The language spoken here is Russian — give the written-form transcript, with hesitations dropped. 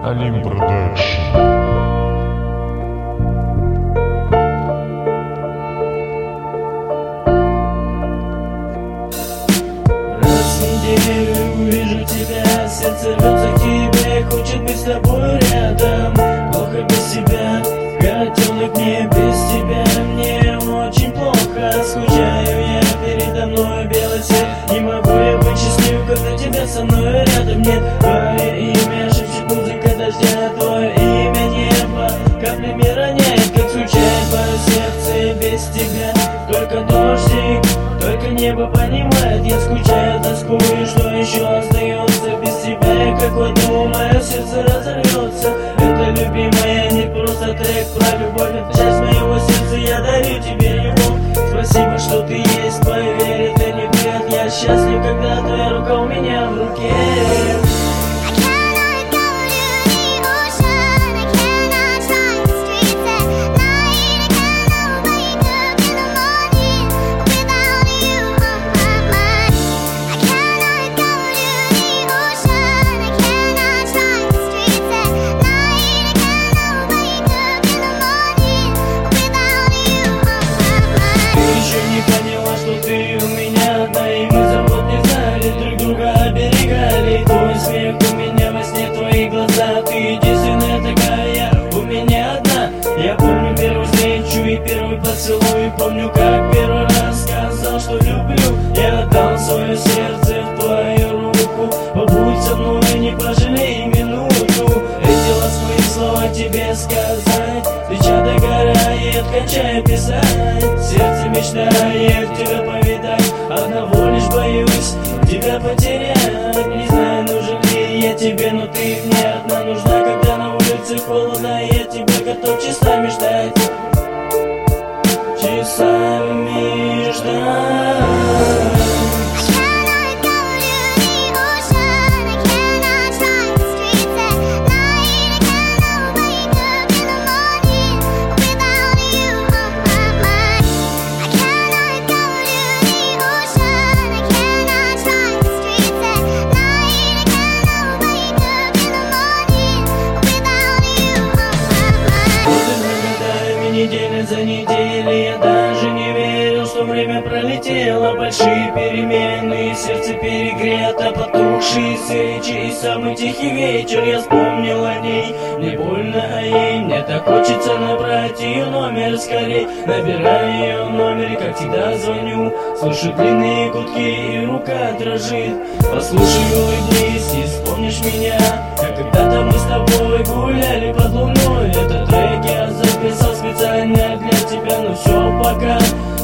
Алим Продакшн. Раз в неделю увижу тебя, сердце рвется к тебе, хочет быть с тобой рядом. Плохо без тебя, котенок, мне без тебя, мне очень плохо. Скучаю я, передо мной белый свет, не могу я быть счастлив, когда тебя со мной рядом нет. Твое имя шепчет музыка дождя, твое имя небо каплями роняет, как скучает мое сердце без тебя. Только дождик, только небо понимает, я скучаю, тоскую, что еще остается без тебя. И как в аду мое сердце разорвется. Это, любимая, не просто трек про любовь, это часть моего сердца, я дарю тебе его. Спасибо, что ты есть, поверь, это не бред. Я счастлив, когда твоя рука у меня в руке. Ты единственная такая, у меня одна. Я помню первую встречу и первый поцелуй. Помню, как первый раз сказал, что люблю. Я отдал свое сердце в твою руку. Побудь со мной, не пожалей минуту. Эти ласковые слова тебе сказать. Свеча догорает, кончаю писать. Сердце мечтает тебя повидать. Одного лишь боюсь тебя потерять. Не знаю, нужен ли я тебе, но ты мне одна нужна. Когда на улице холодно, я тебя готов часами ждать. Часами ждать. Неделя за неделей я даже не верил, что время пролетело. Большие перемены, сердце перегрето, потухшие свечи и самый тихий вечер. Я вспомнил о ней, мне больно о ей. Мне так хочется набрать ее номер скорей. Набираю ее номер и как всегда звоню. Слышу длинные гудки и рука дрожит. Послушай, улыбнись и вспомнишь меня, как когда-то мы с тобой гуляли под луной. Этот трек я записал специально для тебя, но все пока.